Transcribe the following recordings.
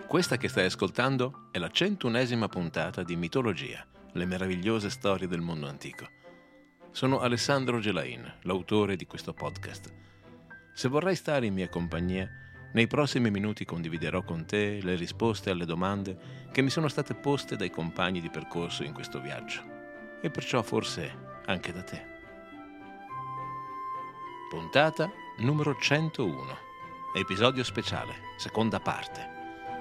Questa che stai ascoltando è la 101esima puntata di Mitologia, le meravigliose storie del mondo antico. Sono Alessandro Gelain, l'autore di questo podcast. Se vorrai stare in mia compagnia, nei prossimi minuti condividerò con te le risposte alle domande che mi sono state poste dai compagni di percorso in questo viaggio, e perciò forse anche da te. Puntata numero 101, episodio speciale, seconda parte.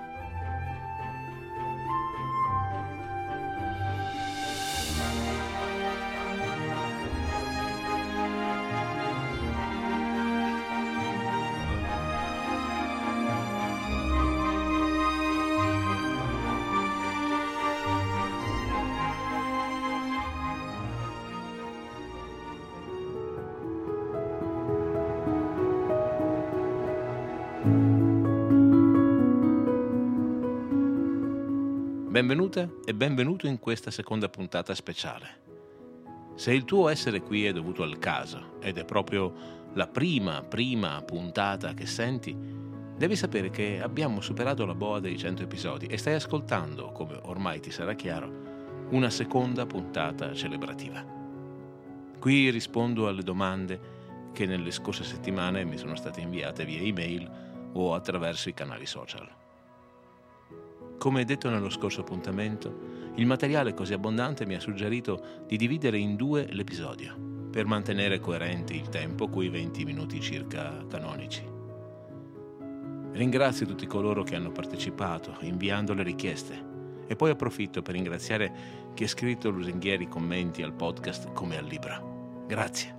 Benvenuta e benvenuto in questa seconda puntata speciale. Se il tuo essere qui è dovuto al caso ed è proprio la prima puntata che senti, devi sapere che abbiamo superato la boa dei 100 episodi e stai ascoltando, come ormai ti sarà chiaro, una seconda puntata celebrativa. Qui rispondo alle domande che nelle scorse settimane mi sono state inviate via email o attraverso i canali social. Come detto nello scorso appuntamento, il materiale così abbondante mi ha suggerito di dividere in due l'episodio, per mantenere coerente il tempo coi 20 minuti circa canonici. Ringrazio tutti coloro che hanno partecipato inviando le richieste e poi approfitto per ringraziare chi ha scritto lusinghieri commenti al podcast come al libro. Grazie.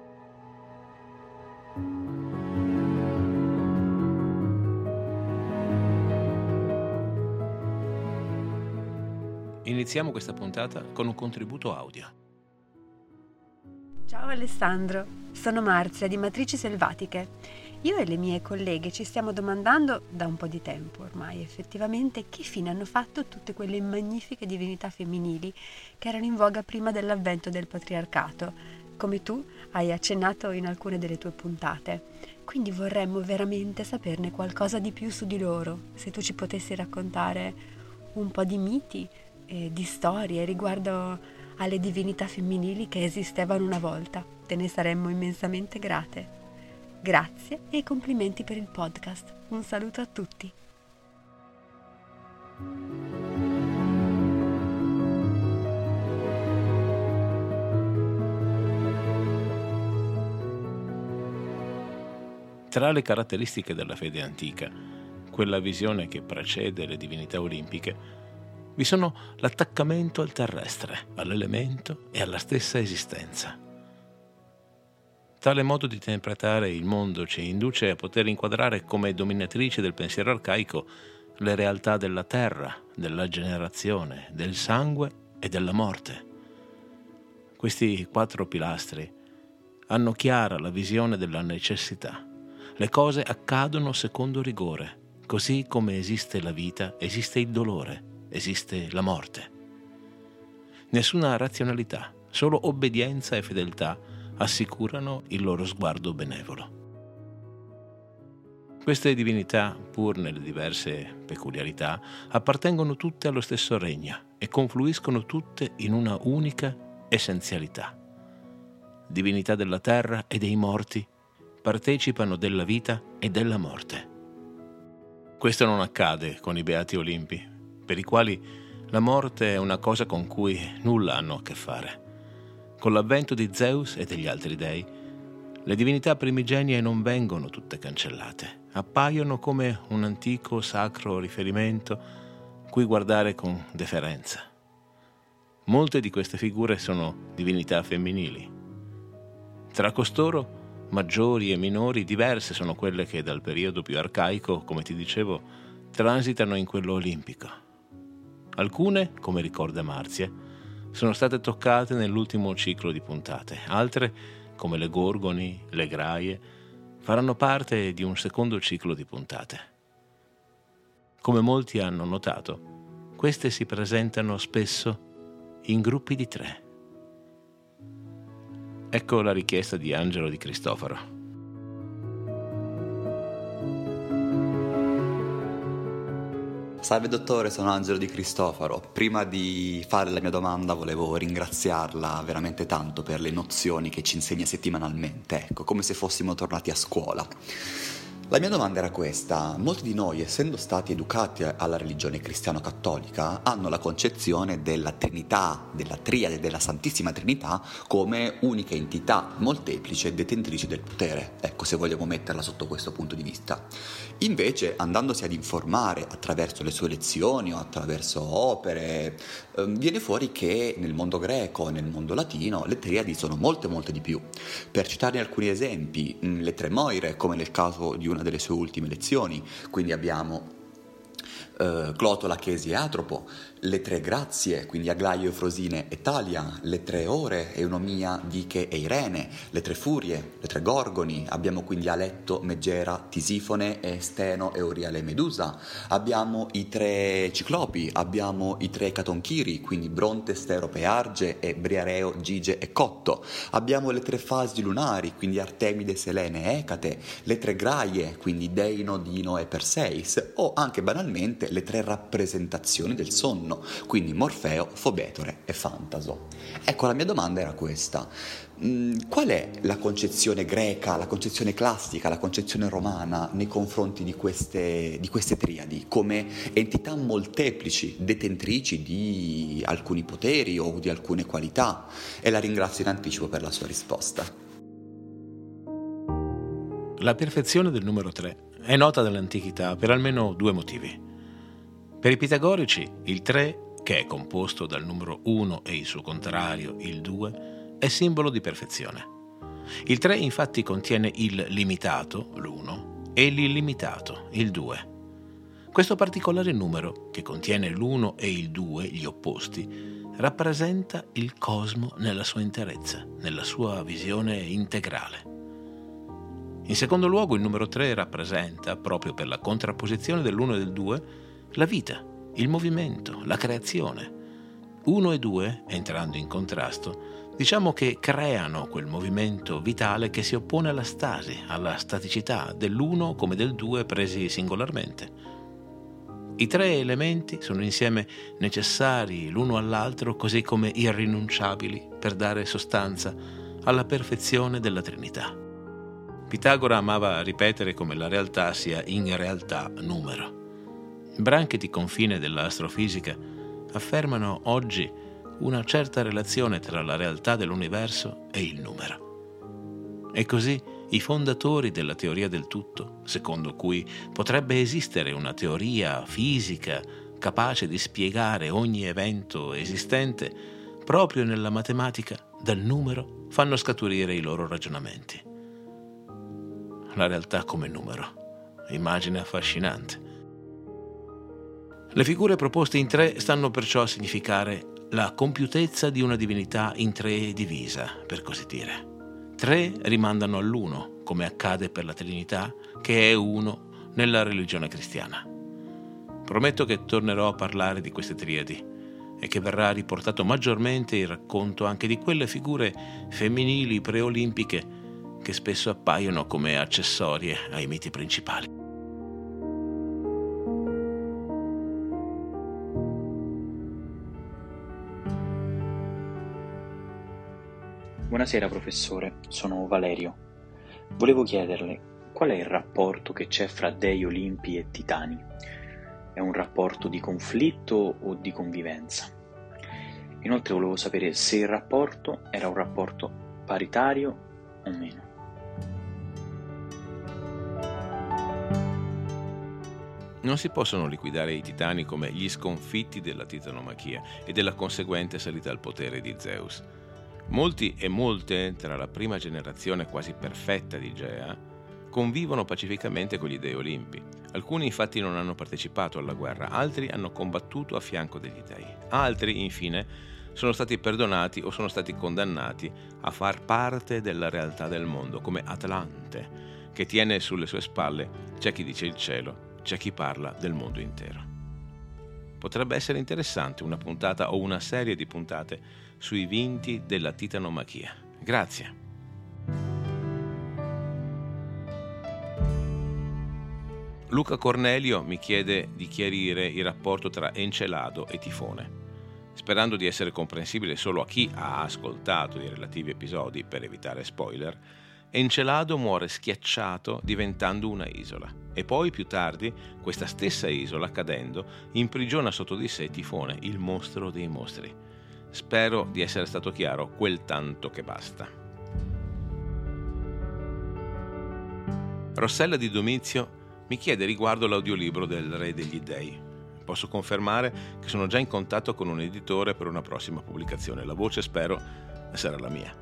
Iniziamo questa puntata con un contributo audio. Ciao Alessandro, sono Marzia di Matrici Selvatiche. Io e le mie colleghe ci stiamo domandando da un po' di tempo ormai effettivamente che fine hanno fatto tutte quelle magnifiche divinità femminili che erano in voga prima dell'avvento del patriarcato, come tu hai accennato in alcune delle tue puntate. Quindi vorremmo veramente saperne qualcosa di più su di loro, se tu ci potessi raccontare un po' di miti di storie riguardo alle divinità femminili che esistevano una volta. Te ne saremmo immensamente grate. Grazie e complimenti per il podcast. Un saluto a tutti. Tra le caratteristiche della fede antica, quella visione che precede le divinità olimpiche, vi sono l'attaccamento al terrestre, all'elemento e alla stessa esistenza. Tale modo di interpretare il mondo ci induce a poter inquadrare come dominatrici del pensiero arcaico le realtà della terra, della generazione, del sangue e della morte. Questi 4 pilastri hanno chiara la visione della necessità. Le cose accadono secondo rigore, così come esiste la vita, esiste il dolore. Esiste la morte. Nessuna razionalità, solo obbedienza e fedeltà assicurano il loro sguardo benevolo. Queste divinità, pur nelle diverse peculiarità, appartengono tutte allo stesso regno e confluiscono tutte in una unica essenzialità. Divinità della terra e dei morti partecipano della vita e della morte. Questo non accade con i Beati Olimpi, per i quali la morte è una cosa con cui nulla hanno a che fare. Con l'avvento di Zeus e degli altri dei, le divinità primigenie non vengono tutte cancellate, appaiono come un antico sacro riferimento cui guardare con deferenza. Molte di queste figure sono divinità femminili. Tra costoro, maggiori e minori, diverse sono quelle che dal periodo più arcaico, come ti dicevo, transitano in quello olimpico. Alcune, come ricorda Marzia, sono state toccate nell'ultimo ciclo di puntate, altre, come le Gorgoni, le Graie, faranno parte di un secondo ciclo di puntate. Come molti hanno notato, queste si presentano spesso in gruppi di 3. Ecco la richiesta di Angelo di Cristoforo. Salve dottore, sono Angelo Di Cristofaro. Prima di fare la mia domanda volevo ringraziarla veramente tanto per le nozioni che ci insegna settimanalmente, ecco, come se fossimo tornati a scuola. La mia domanda era questa: molti di noi, essendo stati educati alla religione cristiano-cattolica, hanno la concezione della Trinità, della Triade, della Santissima Trinità come unica entità molteplice e detentrice del potere, ecco, se vogliamo metterla sotto questo punto di vista. Invece, andandosi ad informare attraverso le sue lezioni o attraverso opere, viene fuori che nel mondo greco e nel mondo latino le triadi sono molte di più. Per citarne alcuni esempi, le tre Moire, come nel caso di una delle sue ultime lezioni, quindi abbiamo Clotola, Chesi e Atropo, le tre Grazie, quindi Aglaio, Eufrosine e Talia, le tre Ore, Eunomia, Diche e Irene, le tre Furie, le tre Gorgoni, abbiamo quindi Aletto, Megera, Tisifone e Steno, Euriale e Medusa, abbiamo i tre Ciclopi, abbiamo i tre Catonchiri, quindi Bronte, Sterope e Arge e Briareo, Gige e Cotto, abbiamo le tre fasi lunari, quindi Artemide, Selene e Ecate, le tre Graie, quindi Deino, Dino e Perseis, o anche banalmente le tre rappresentazioni del sonno, quindi Morfeo, Fobetore e Fantaso. Ecco, la mia domanda era questa: qual è la concezione greca, la concezione classica, la concezione romana nei confronti di queste triadi come entità molteplici, detentrici di alcuni poteri o di alcune qualità? E la ringrazio in anticipo per la sua risposta. La perfezione del numero 3 è nota dall'antichità per almeno due motivi. Per i pitagorici, il 3, che è composto dal numero 1 e il suo contrario, il 2, è simbolo di perfezione. Il 3 infatti contiene il limitato, l'1, e l'illimitato, il 2. Questo particolare numero, che contiene l'1 e il 2, gli opposti, rappresenta il cosmo nella sua interezza, nella sua visione integrale. In secondo luogo, il numero 3 rappresenta, proprio per la contrapposizione dell'1 e del 2, la vita, il movimento, la creazione. 1 e 2, entrando in contrasto, diciamo che creano quel movimento vitale che si oppone alla stasi, alla staticità dell'1 come del 2 presi singolarmente. I tre elementi sono insieme necessari l'uno all'altro, così come irrinunciabili per dare sostanza alla perfezione della Trinità. Pitagora amava ripetere come la realtà sia in realtà numero. Branche di confine dell'astrofisica affermano oggi una certa relazione tra la realtà dell'universo e il numero. E così i fondatori della teoria del tutto, secondo cui potrebbe esistere una teoria fisica capace di spiegare ogni evento esistente, proprio nella matematica dal numero fanno scaturire i loro ragionamenti. La realtà come numero, immagine affascinante. Le figure proposte in 3 stanno perciò a significare la compiutezza di una divinità in 3 divisa, per così dire. 3 rimandano all'1, come accade per la Trinità, che è 1 nella religione cristiana. Prometto che tornerò a parlare di queste triadi e che verrà riportato maggiormente il racconto anche di quelle figure femminili preolimpiche che spesso appaiono come accessorie ai miti principali. Buonasera professore, sono Valerio. Volevo chiederle qual è il rapporto che c'è fra dei Olimpi e Titani? È un rapporto di conflitto o di convivenza? Inoltre volevo sapere se il rapporto era un rapporto paritario o meno. Non si possono liquidare i Titani come gli sconfitti della titanomachia e della conseguente salita al potere di Zeus. Molti e molte, tra la prima generazione quasi perfetta di Gea, convivono pacificamente con gli dei Olimpi. Alcuni infatti non hanno partecipato alla guerra, altri hanno combattuto a fianco degli dei. Altri, infine, sono stati perdonati o sono stati condannati a far parte della realtà del mondo, come Atlante, che tiene sulle sue spalle c'è chi dice il cielo, c'è chi parla del mondo intero. Potrebbe essere interessante una puntata o una serie di puntate sui vinti della titanomachia. Grazie. Luca Cornelio mi chiede di chiarire il rapporto tra Encelado e Tifone. Sperando di essere comprensibile solo a chi ha ascoltato i relativi episodi per evitare spoiler, Encelado muore schiacciato diventando una isola e poi più tardi questa stessa isola, cadendo, imprigiona sotto di sé Tifone, il mostro dei mostri. Spero di essere stato chiaro quel tanto che basta. Rossella di Domizio mi chiede riguardo l'audiolibro del Re degli Dei. Posso confermare che sono già in contatto con un editore per una prossima pubblicazione. La voce, spero, sarà la mia.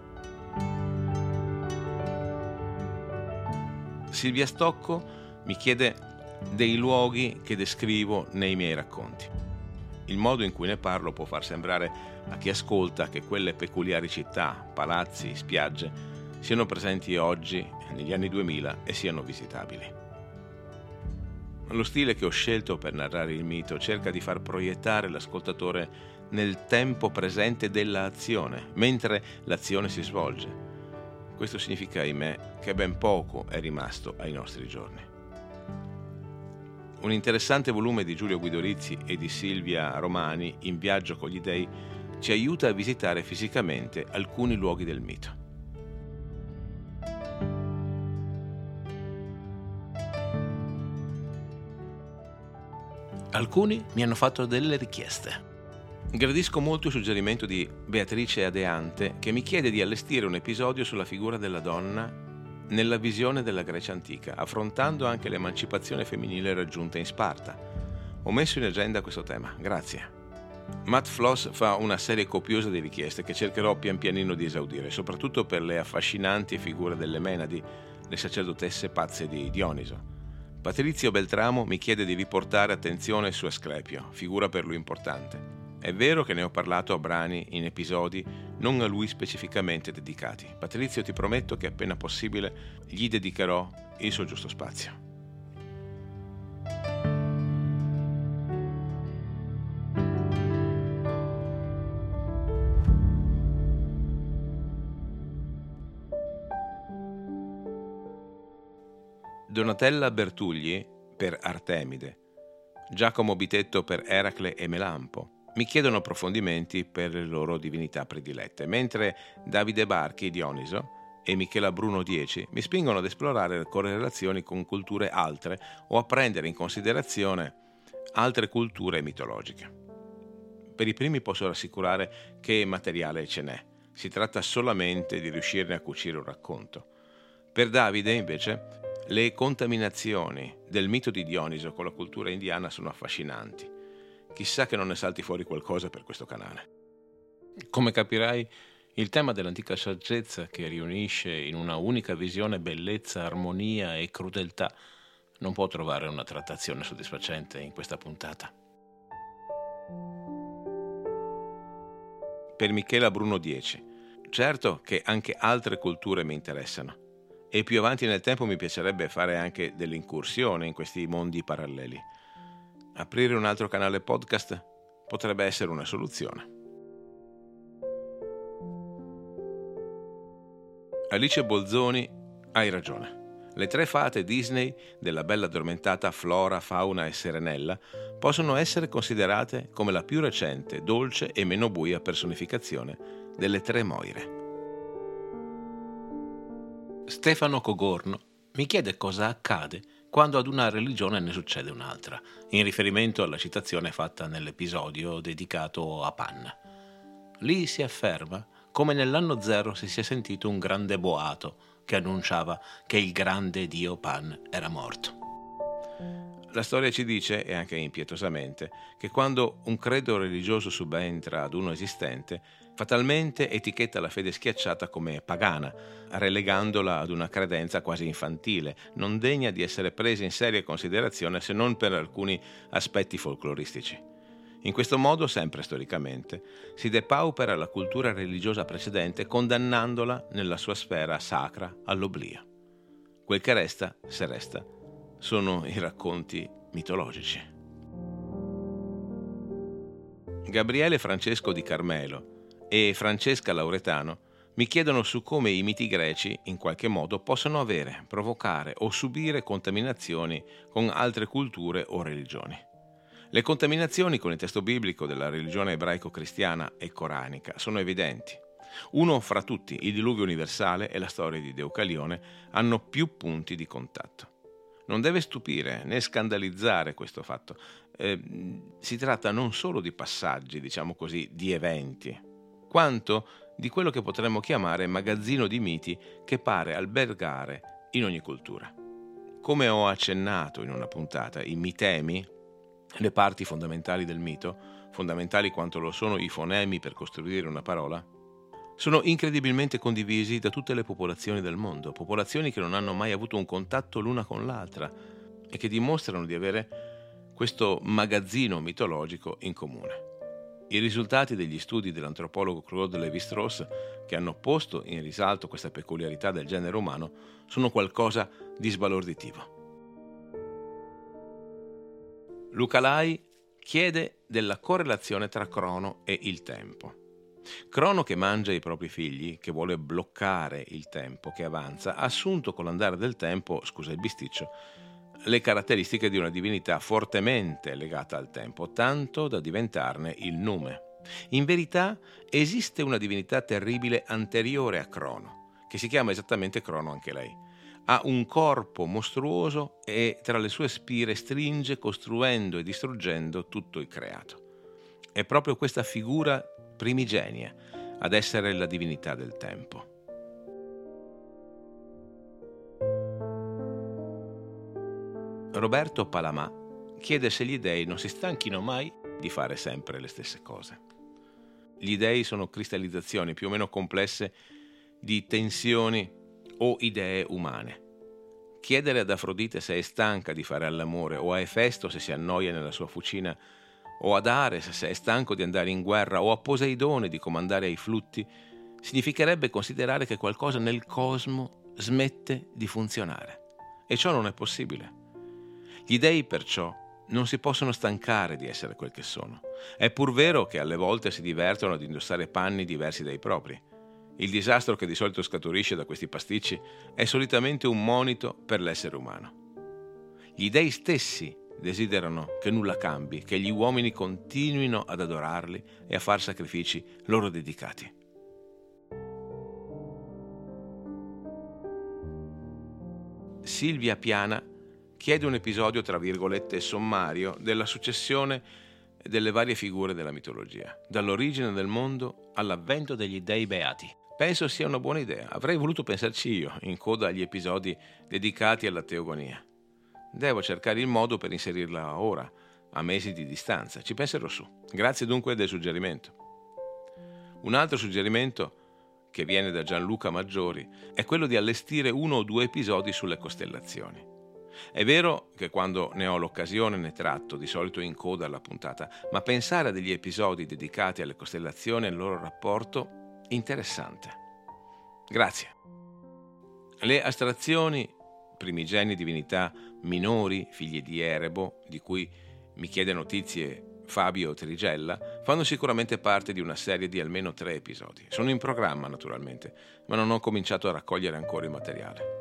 Silvia Stocco mi chiede dei luoghi che descrivo nei miei racconti. Il modo in cui ne parlo può far sembrare a chi ascolta che quelle peculiari città, palazzi, spiagge siano presenti oggi, negli anni 2000, e siano visitabili. Lo stile che ho scelto per narrare il mito cerca di far proiettare l'ascoltatore nel tempo presente della azione, mentre l'azione si svolge. Questo significa, ahimè, che ben poco è rimasto ai nostri giorni. Un interessante volume di Giulio Guidorizzi e di Silvia Romani, In viaggio con gli dei, ci aiuta a visitare fisicamente alcuni luoghi del mito. Alcuni mi hanno fatto delle richieste. Gradisco molto il suggerimento di Beatrice Adeante, che mi chiede di allestire un episodio sulla figura della donna nella visione della Grecia antica, affrontando anche l'emancipazione femminile raggiunta in Sparta. Ho messo in agenda questo tema, grazie. Matt Floss fa una serie copiosa di richieste che cercherò pian pianino di esaudire, soprattutto per le affascinanti figure delle Menadi, le sacerdotesse pazze di Dioniso. Patrizio Beltramo mi chiede di riportare attenzione su Asclepio, figura per lui importante. È vero che ne ho parlato a brani in episodi non a lui specificamente dedicati. Patrizio, ti prometto che appena possibile gli dedicherò il suo giusto spazio. Donatella Bertugli per Artemide, Giacomo Bitetto per Eracle e Melampo mi chiedono approfondimenti per le loro divinità predilette, mentre Davide Barchi, Dioniso, e Michela Bruno 10 mi spingono ad esplorare le correlazioni con culture altre o a prendere in considerazione altre culture mitologiche. Per i primi posso rassicurare che materiale ce n'è, si tratta solamente di riuscirne a cucire un racconto. Per Davide, invece, le contaminazioni del mito di Dioniso con la cultura indiana sono affascinanti. Chissà che non ne salti fuori qualcosa per questo canale. Come capirai, il tema dell'antica saggezza che riunisce in una unica visione bellezza, armonia e crudeltà non può trovare una trattazione soddisfacente in questa puntata. Per Michela Bruno 10, certo che anche altre culture mi interessano e più avanti nel tempo mi piacerebbe fare anche delle incursioni in questi mondi paralleli. Aprire un altro canale podcast potrebbe essere una soluzione. Alice Bolzoni, hai ragione. Le tre fate Disney della Bella Addormentata Flora, Fauna e Serenella possono essere considerate come la più recente, dolce e meno buia personificazione delle tre Moire. Stefano Cogorno mi chiede cosa accade quando ad una religione ne succede un'altra, in riferimento alla citazione fatta nell'episodio dedicato a Pan. Lì si afferma come nell'anno zero si sia sentito un grande boato che annunciava che il grande dio Pan era morto. La storia ci dice, e anche impietosamente, che quando un credo religioso subentra ad uno esistente, fatalmente etichetta la fede schiacciata come pagana, relegandola ad una credenza quasi infantile, non degna di essere presa in seria considerazione se non per alcuni aspetti folcloristici. In questo modo, sempre storicamente, si depaupera la cultura religiosa precedente condannandola nella sua sfera sacra all'oblio. Quel che resta, se resta, sono i racconti mitologici. Gabriele Francesco di Carmelo e Francesca Lauretano mi chiedono su come i miti greci, in qualche modo, possano avere, provocare o subire contaminazioni con altre culture o religioni. Le contaminazioni con il testo biblico della religione ebraico-cristiana e coranica sono evidenti. Uno fra tutti, il diluvio universale e la storia di Deucalione, hanno più punti di contatto. Non deve stupire né scandalizzare questo fatto. Si tratta non solo di passaggi, diciamo così, di eventi, quanto di quello che potremmo chiamare magazzino di miti che pare albergare in ogni cultura. Come ho accennato in una puntata, i mitemi, le parti fondamentali del mito, fondamentali quanto lo sono i fonemi per costruire una parola, sono incredibilmente condivisi da tutte le popolazioni del mondo, popolazioni che non hanno mai avuto un contatto l'una con l'altra e che dimostrano di avere questo magazzino mitologico in comune. I risultati degli studi dell'antropologo Claude Lévi-Strauss, che hanno posto in risalto questa peculiarità del genere umano, sono qualcosa di sbalorditivo. Luca Lai chiede della correlazione tra Crono e il tempo. Crono, che mangia i propri figli, che vuole bloccare il tempo che avanza, ha assunto con l'andare del tempo, scusa il bisticcio, le caratteristiche di una divinità fortemente legata al tempo, tanto da diventarne il nume. In verità esiste una divinità terribile anteriore a Crono, che si chiama esattamente Crono anche lei. Ha un corpo mostruoso e tra le sue spire stringe, costruendo e distruggendo tutto il creato. È proprio questa figura primigenia ad essere la divinità del tempo. Roberto Palamà chiede se gli dei non si stanchino mai di fare sempre le stesse cose. Gli dei sono cristallizzazioni più o meno complesse di tensioni o idee umane. Chiedere ad Afrodite se è stanca di fare all'amore, o a Efesto se si annoia nella sua fucina, o ad Ares se è stanco di andare in guerra, o a Poseidone di comandare ai flutti, significherebbe considerare che qualcosa nel cosmo smette di funzionare. E ciò non è possibile. Gli dei, perciò, non si possono stancare di essere quel che sono. È pur vero che alle volte si divertono ad indossare panni diversi dai propri. Il disastro che di solito scaturisce da questi pasticci è solitamente un monito per l'essere umano. Gli dei stessi desiderano che nulla cambi, che gli uomini continuino ad adorarli e a far sacrifici loro dedicati. Silvia Piana chiede un episodio, tra virgolette, sommario della successione delle varie figure della mitologia, dall'origine del mondo all'avvento degli dei beati. Penso sia una buona idea. Avrei voluto pensarci io, in coda agli episodi dedicati alla teogonia. Devo cercare il modo per inserirla ora, a mesi di distanza. Ci penserò su. Grazie dunque del suggerimento. Un altro suggerimento, che viene da Gianluca Maggiori, è quello di allestire 1 o 2 episodi sulle costellazioni. È vero che quando ne ho l'occasione ne tratto, di solito in coda alla puntata, ma pensare a degli episodi dedicati alle costellazioni e al loro rapporto interessante. Grazie. Le astrazioni, primigenie divinità minori, figlie di Erebo, di cui mi chiede notizie Fabio Trigella, fanno sicuramente parte di una serie di almeno 3 episodi. Sono in programma, naturalmente, ma non ho cominciato a raccogliere ancora il materiale.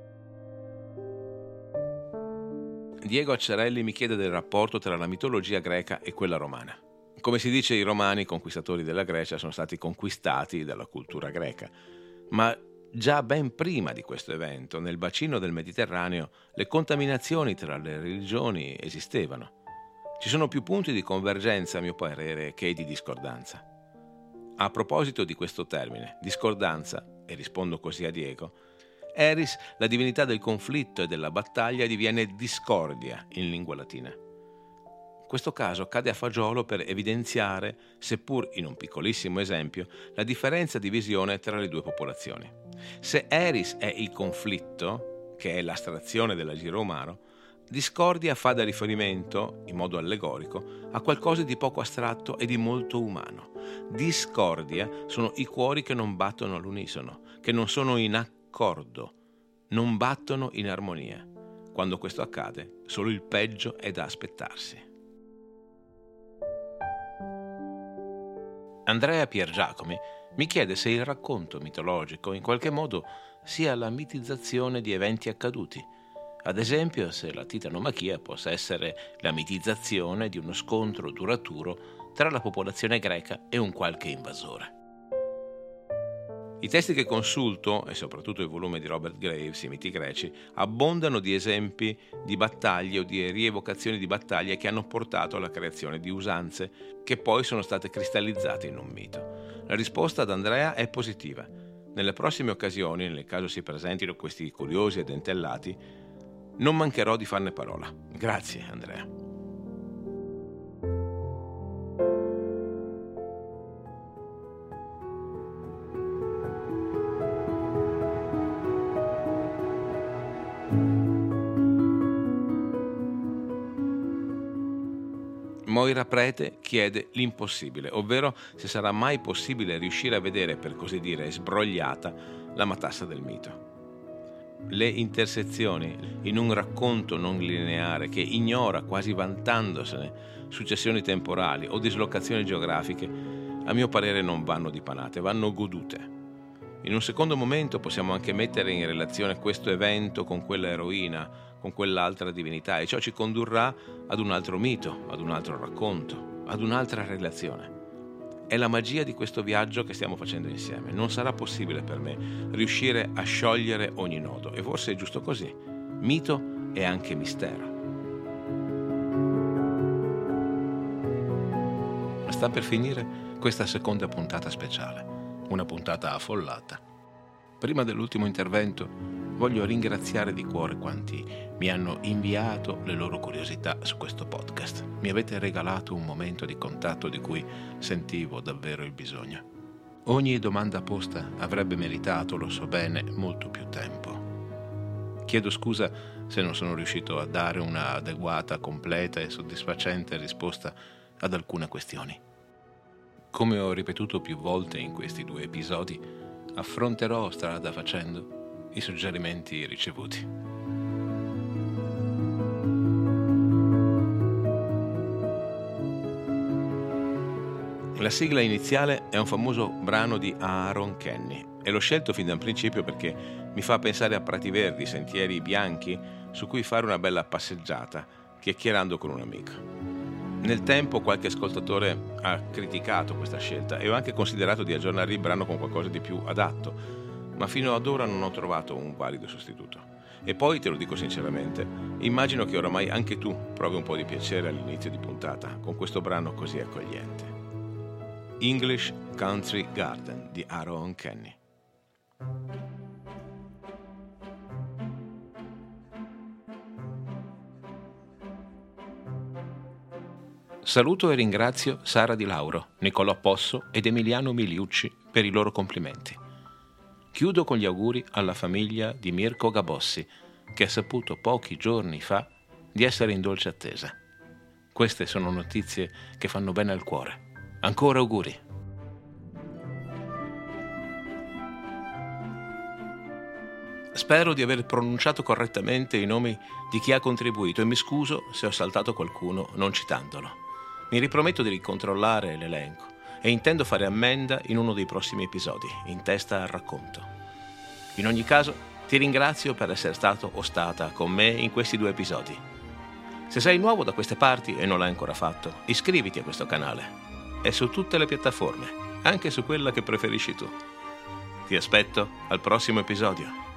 Diego Acciarelli mi chiede del rapporto tra la mitologia greca e quella romana. Come si dice, i romani, conquistatori della Grecia, sono stati conquistati dalla cultura greca, ma già ben prima di questo evento, nel bacino del Mediterraneo, le contaminazioni tra le religioni esistevano. Ci sono più punti di convergenza, a mio parere, che di discordanza. A proposito di questo termine, discordanza, e rispondo così a Diego, Eris, la divinità del conflitto e della battaglia, diviene discordia in lingua latina. Questo caso cade a fagiolo per evidenziare, seppur in un piccolissimo esempio, la differenza di visione tra le 2 popolazioni. Se Eris è il conflitto, che è l'astrazione dell'agire umano, discordia fa da riferimento, in modo allegorico, a qualcosa di poco astratto e di molto umano. Discordia sono i cuori che non battono all'unisono, che non sono in accordo, non battono in armonia. Quando questo accade, solo il peggio è da aspettarsi. Andrea Piergiacomi mi chiede se il racconto mitologico in qualche modo sia la mitizzazione di eventi accaduti. Ad esempio, se la titanomachia possa essere la mitizzazione di uno scontro duraturo tra la popolazione greca e un qualche invasore. I testi che consulto, e soprattutto il volume di Robert Graves, I miti greci, abbondano di esempi di battaglie o di rievocazioni di battaglie che hanno portato alla creazione di usanze che poi sono state cristallizzate in un mito. La risposta ad Andrea è positiva. Nelle prossime occasioni, nel caso si presentino questi curiosi e dentellati, non mancherò di farne parola. Grazie, Andrea. Moira Prete chiede l'impossibile, ovvero se sarà mai possibile riuscire a vedere, per così dire, sbrogliata la matassa del mito. Le intersezioni in un racconto non lineare che ignora, quasi vantandosene, successioni temporali o dislocazioni geografiche, a mio parere non vanno dipanate, vanno godute. In un secondo momento possiamo anche mettere in relazione questo evento con quella eroina, con quell'altra divinità, e ciò ci condurrà ad un altro mito, ad un altro racconto, ad un'altra relazione. È la magia di questo viaggio che stiamo facendo insieme. Non sarà possibile per me riuscire a sciogliere ogni nodo, e forse è giusto così. Mito è anche mistero. Sta per finire questa seconda puntata speciale, una puntata affollata. Prima dell'ultimo intervento voglio ringraziare di cuore quanti mi hanno inviato le loro curiosità su questo podcast. Mi avete regalato un momento di contatto di cui sentivo davvero il bisogno. Ogni domanda posta avrebbe meritato, lo so bene, molto più tempo. Chiedo scusa se non sono riuscito a dare una adeguata, completa e soddisfacente risposta ad alcune questioni. Come ho ripetuto più volte in questi 2 episodi, affronterò strada facendo i suggerimenti ricevuti. La sigla iniziale è un famoso brano di Aaron Kenny e l'ho scelto fin dal principio perché mi fa pensare a prati verdi, sentieri bianchi su cui fare una bella passeggiata, chiacchierando con un amico. Nel tempo qualche ascoltatore ha criticato questa scelta e ho anche considerato di aggiornare il brano con qualcosa di più adatto, ma fino ad ora non ho trovato un valido sostituto. E poi, te lo dico sinceramente, immagino che oramai anche tu provi un po' di piacere all'inizio di puntata con questo brano così accogliente. English Country Garden di Aaron Kenny. Saluto e ringrazio Sara Di Lauro, Nicolò Posso ed Emiliano Miliucci per i loro complimenti. Chiudo con gli auguri alla famiglia di Mirko Gabossi, che ha saputo pochi giorni fa di essere in dolce attesa. Queste sono notizie che fanno bene al cuore. Ancora auguri! Spero di aver pronunciato correttamente i nomi di chi ha contribuito e mi scuso se ho saltato qualcuno non citandolo. Mi riprometto di ricontrollare l'elenco e intendo fare ammenda in uno dei prossimi episodi, in testa al racconto. In ogni caso, ti ringrazio per essere stato o stata con me in questi 2 episodi. Se sei nuovo da queste parti e non l'hai ancora fatto, iscriviti a questo canale. È su tutte le piattaforme, anche su quella che preferisci tu. Ti aspetto al prossimo episodio.